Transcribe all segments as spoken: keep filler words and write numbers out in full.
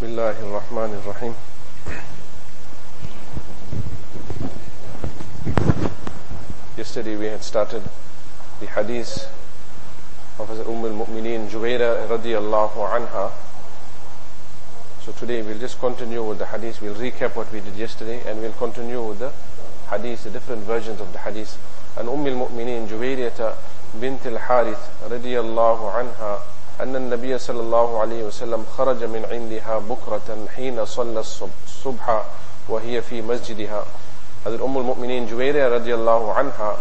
Bismillahir Rahmanir Rahim. Yesterday we had started the hadith of Umm al-Mu'mineen Juwayrah radiyallahu anha. So today we'll just continue with the hadith. We'll recap what we did yesterday and we'll continue with the hadith, the different versions of the hadith. And Umm al-Mu'mineen Juwayrah bint al-Harith radiyallahu anha أن النبي صلى الله عليه وسلم خرج من عندها بكرة حين صلى الصبح وهي في مسجدها. Hazrat Umm al-Mu'mineen Juwayrah radiyallahu anha,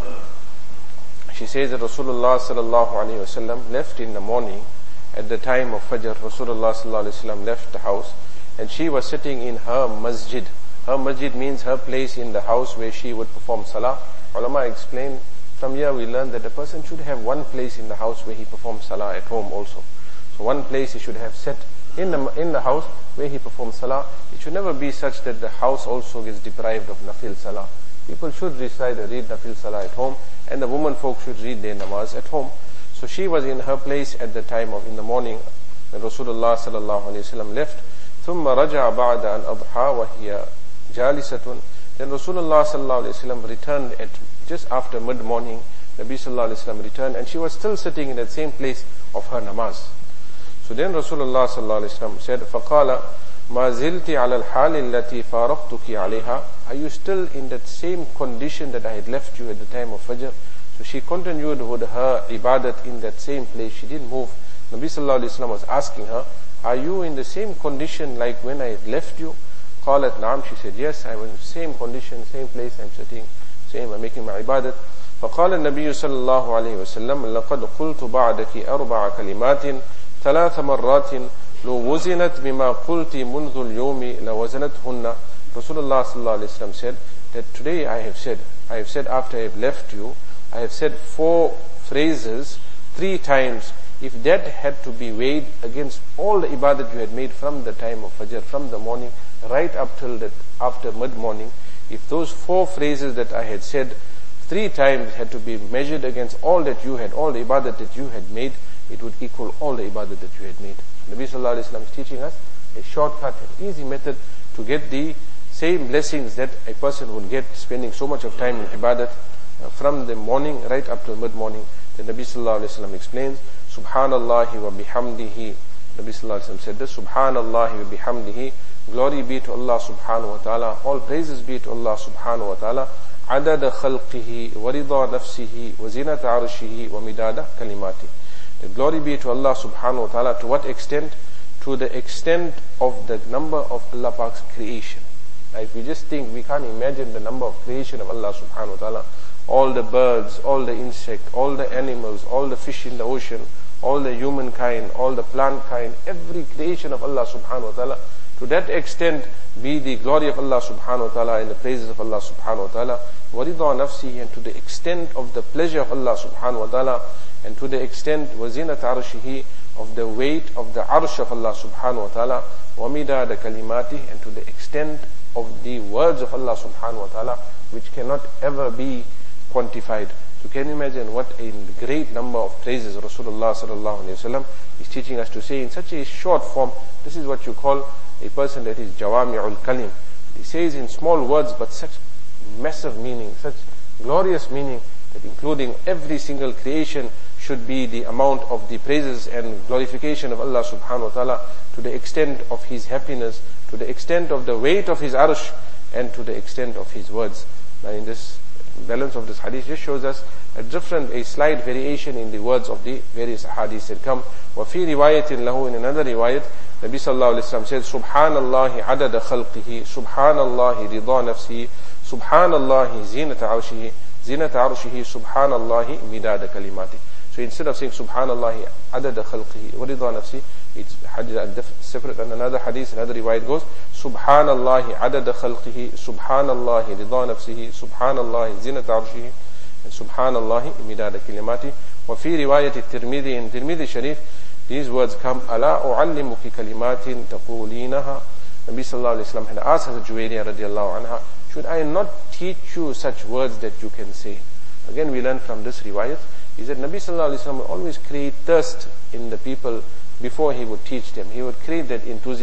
she says that Rasulullah sallallahu alayhi wasallam left in the morning at the time of Fajr. Rasulullah sallallahu alayhi wasallam left the house and she was sitting in her masjid. Her masjid means her place in the house where she would perform salah. Ulama explain, from here we learn that a person should have one place in the house where he performs salah at home also. So one place he should have set in the in the house where he performs salah. It should never be such that the house also gets deprived of nafil salah. People should recite or read nafil salah at home, and the women folk should read their namaz at home. So she was in her place at the time of in the morning when Rasulullah sallallahu alaihi wasallam left. ثم رجع بعد أن أضحى وهي جالسة. Then Rasulullah sallallahu alaihi wasallam returned at just after mid morning. Nabi sallallahu alaihi wasallam returned and she was still sitting in that same place of her namaz. So then Rasulullah sallallahu alaihi wasallam said, فَقَالَ مَا زِلْتِ عَلَى الْحَالِ الَّتِي فَارَقْتُكِ عَلَيْهَا. Are you still in that same condition that I had left you at the time of Fajr? So she continued with her ibadat in that same place. She didn't move. Nabi sallallahu alaihi wasallam was asking her, are you in the same condition like when I had left you? قالت نعم. She said, yes, I was in the same condition, same place, I'm sitting, same, I'm making my ibadat. فقال النبي صلى الله عليه وسلم لقد قلت بعدك أربع كلمات ثلاث مرات لو وزنت بما قلت منذ اليوم لوزنتهن. Rasulullah sallallahu alaihi wasallam said that today I have said, I have said after I have left you, I have said four phrases three times. If that had to be weighed against all the ibadat you had made from the time of Fajr, from the morning right up till that after mid-morning, if those four phrases that I had said three times had to be measured against all that you had, all the ibadat that you had made, it would equal all the ibadat that you had made. Nabi sallallahu alaihi wasallam is teaching us a shortcut, an easy method to get the same blessings that a person would get spending so much of time in ibadat uh, from the morning right up to mid-morning. The Nabi sallallahu alaihi wasallam explains, Subhanallahi wa bihamdihi. Nabi sallallahu alaihi wasallam said this, Subhanallahi wa bihamdihi. Glory be to Allah subhanahu wa ta'ala. All praises be to Allah subhanahu wa ta'ala. عدد خلقه ورضا نفسه وزنة عرشه ومداد كلماته. The glory be to Allah subhanahu wa ta'ala. To what extent? To the extent of the number of Allah Pak's creation. Now if we just think, we can't imagine the number of creation of Allah subhanahu wa ta'ala. All the birds, all the insects, all the animals, all the fish in the ocean, all the humankind, all the plant kind, every creation of Allah subhanahu wa ta'ala. To that extent be the glory of Allah subhanahu wa ta'ala and the praises of Allah subhanahu wa ta'ala. وَرِضَى نَفْسِهِ. And to the extent of the pleasure of Allah subhanahu wa ta'ala, and to the extent وَزِنَةَ عَرْشِهِ, of the weight of the arsh of Allah subhanahu wa ta'ala. وَمِدَادَ كَلِمَاتِهِ. And to the extent of the words of Allah subhanahu wa ta'ala, which cannot ever be quantified. So can you imagine what a great number of praises Rasulullah sallallahu alaihi wasallam is teaching us to say in such a short form. This is what you call a person that is jawami'ul kalim. He says in small words but such massive meaning, such glorious meaning, that including every single creation should be the amount of the praises and glorification of Allah subhanahu wa ta'ala, to the extent of His happiness, to the extent of the weight of His arsh, and to the extent of His words. Now in this balance of this hadith just shows us a different, a slight variation in the words of the various hadiths that come. وَفِي رِوَايَةٍ لَهُ. In another riwayat, Nabi sallallahu alaihi wasallam said, Subhanallahi adada khalqihi, Subhanallahi rida nafsihi, Subhanallahi zinata arshihi, zinata arshihi, Subhanallahi midada kalimati. So instead of saying Subhanallahi adada khalqihi wa rida nafsihi, it's separate. And another hadith, another riwayat goes, Subhanallahi adada khalqihi, Subhanallahi rida nafsihi, Subhanallahi zinata arshihi, and Subhanallahi midada kalimati. وفي رواية الترمذي, in Tirmidhi Sharif, these words come, ألا أعلمك كلمات تقولينها. Nabi sallallahu alaihi wasallam had asked Hazrat Juwayriyah radiallahu anha, should I not teach you such words that you can say? Again we learn from this riwayat is that Nabi sallallahu alaihi wasallam would always create thirst in the people before he would teach them. He would create that enthusiasm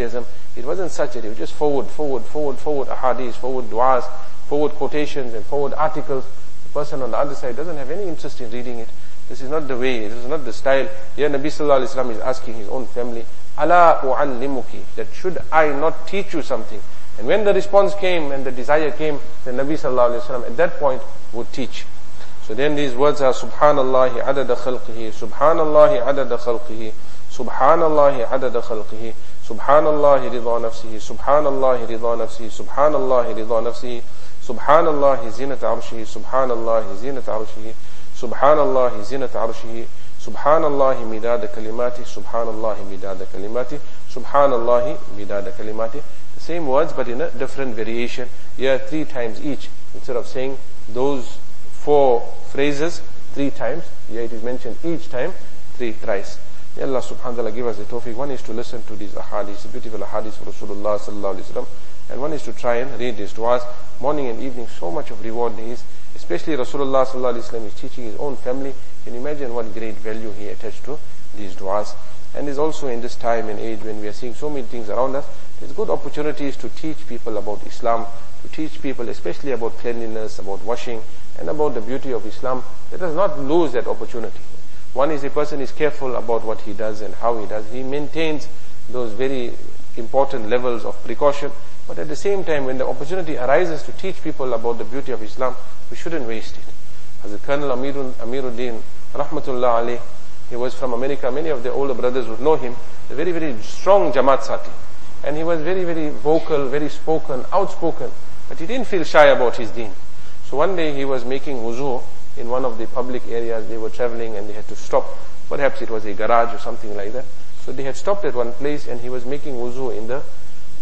It wasn't such that it was just forward, forward, forward, forward ahadith, forward du'as, forward quotations and forward articles. The person on the other side doesn't have any interest in reading it. This is not the way, this is not the style. Here Nabi Sallallahu Alaihi Wasallam is asking his own family, Ala u'allimuki, that should I not teach you something? And when the response came and the desire came, then Nabi Sallallahu Alaihi Wasallam at that point would teach. So then these words are Subhanallahi adada khalqihi, Subhanallahi adada khalqihi, Subhanallahi adada khalqihi, Subhanallahi rida nafsihi, Subhanallahi rida nafsihi, Subhanallahi rida nafsihi, Subhanallahi zinata arshihi, Subhanallahi zinata arshihi, Subhanallahi zinata arshihi, Subhanallahi midada kalimati, Subhanallahi midada kalimati, Subhanallahi midada kalimati. The same words but in a different variation. Here three times each. Instead of saying those four phrases three times, here it is mentioned each time three thrice. May Allah subhanahu wa ta'ala give us the tawfiq. One is to listen to these ahadith, beautiful ahadith for Rasulullah sallallahu alaihi wasallam, and one is to try and read these du'as morning and evening. So much of reward there is, especially Rasulullah sallallahu alaihi wasallam is teaching his own family. Can you imagine what great value he attached to these du'as? And is also in this time and age when we are seeing so many things around us, there's good opportunities to teach people about Islam, to teach people especially about cleanliness, about washing, and about the beauty of Islam. Let us not lose that opportunity. One is a person is careful about what he does and how he does. He maintains those very important levels of precaution. But at the same time, when the opportunity arises to teach people about the beauty of Islam, we shouldn't waste it. As the Colonel Amirul, Amiruddin, Rahmatullah alayh, he was from America. Many of the older brothers would know him. A very, very strong Jamaat Sati. And he was very, very vocal, very spoken, outspoken. But he didn't feel shy about his deen. So one day he was making wuzu in one of the public areas. They were traveling and they had to stop. Perhaps it was a garage or something like that. So they had stopped at one place and he was making wuzu in the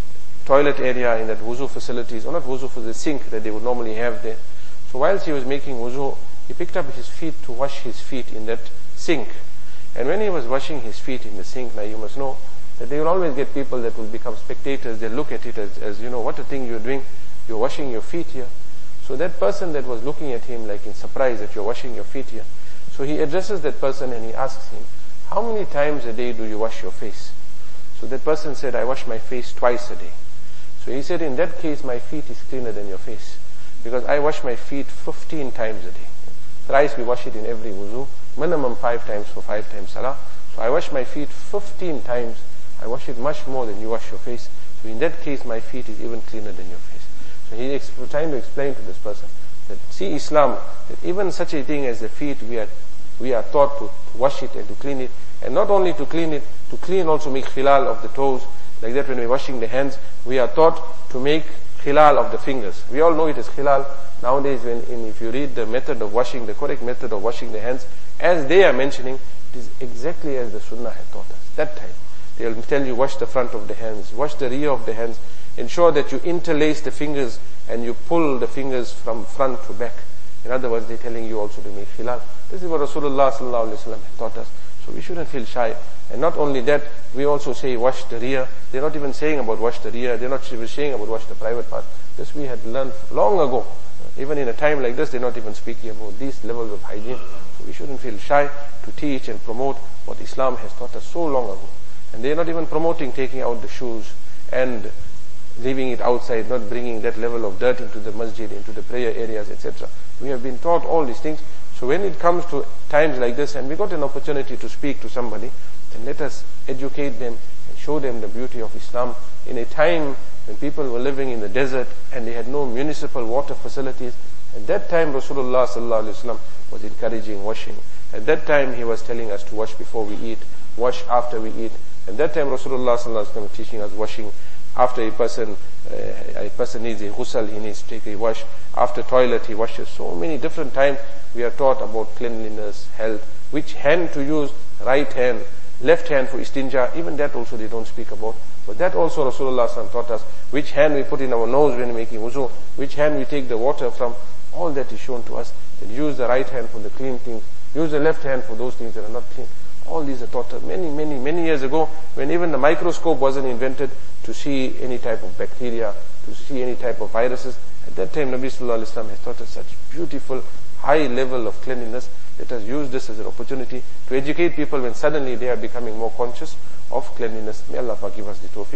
toilet area, in that wuzu facilities, or not wuzu for the sink that they would normally have there. So whilst he was making wuzu, he picked up his feet to wash his feet in that sink. And when he was washing his feet in the sink, now you must know that they will always get people that will become spectators. They look at it as, as, you know, what a thing you're doing. You're washing your feet here. So that person that was looking at him like in surprise that you're washing your feet here. So he addresses that person and he asks him, how many times a day do you wash your face? So that person said, I wash my face twice a day. So he said, in that case, my feet is cleaner than your face. Because I wash my feet fifteen times a day. Thrice we wash it in every wuzu. Minimum five times for five times salah. So I wash my feet fifteen times. I wash it much more than you wash your face. So in that case, my feet is even cleaner than your face. So he is trying to explain to this person that, see Islam, that even such a thing as the feet, we are we are taught to, to wash it and to clean it. And not only to clean it, to clean also make khilal of the toes. Like that when we're washing the hands, we are taught to make khilal of the fingers. We all know it is khilal. Nowadays, when in, if you read the method of washing, the correct method of washing the hands, as they are mentioning, it is exactly as the Sunnah had taught us. That time, they will tell you, wash the front of the hands, wash the rear of the hands, ensure that you interlace the fingers and you pull the fingers from front to back. In other words, they're telling you also to make khilal. This is what Rasulullah sallallahu alaihi wasallam had taught us. So we shouldn't feel shy. And not only that, we also say wash the rear. They're not even saying about wash the rear. They're not even saying about wash the private part. This we had learned long ago. Even in a time like this, they're not even speaking about these levels of hygiene. So we shouldn't feel shy to teach and promote what Islam has taught us so long ago. And they're not even promoting taking out the shoes and leaving it outside, not bringing that level of dirt into the masjid, into the prayer areas, et cetera. We have been taught all these things. So when it comes to times like this, and we got an opportunity to speak to somebody, then let us educate them and show them the beauty of Islam in a time when people were living in the desert and they had no municipal water facilities. At that time, Rasulullah sallallahu alaihi wasallam was encouraging washing. At that time, he was telling us to wash before we eat, wash after we eat. At that time, Rasulullah sallallahu alaihi wasallam was teaching us washing. After a person, uh, a person needs a ghusl, he needs to take a wash. After toilet, he washes. So many different times we are taught about cleanliness, health, which hand to use, right hand, left hand for istinja. Even that also they don't speak about. But that also Rasulullah sallallahu alaihi wasallam taught us. Which hand we put in our nose when making wuzu, which hand we take the water from. All that is shown to us. That use the right hand for the clean things, use the left hand for those things that are not clean. All these are taught us many, many, many years ago, when even the microscope wasn't invented to see any type of bacteria, to see any type of viruses. At that time, Nabi sallallahu alaihi wasallam has taught us such beautiful, high level of cleanliness. Let us use this as an opportunity to educate people when suddenly they are becoming more conscious of cleanliness. May Allah give us the tawfiq.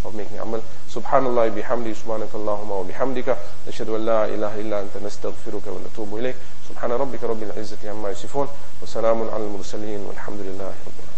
of making amal. Subhanallah bihamdi, subhanakallahumma wa bihamdika, nashhadu an la ilaha illa anta nastaghfiruka wa natubu ilayk. Subhana rabbika rabbil izzati amma yasifun, wa salamun alal mursaleen, walhamdulillahi rabbil alamin.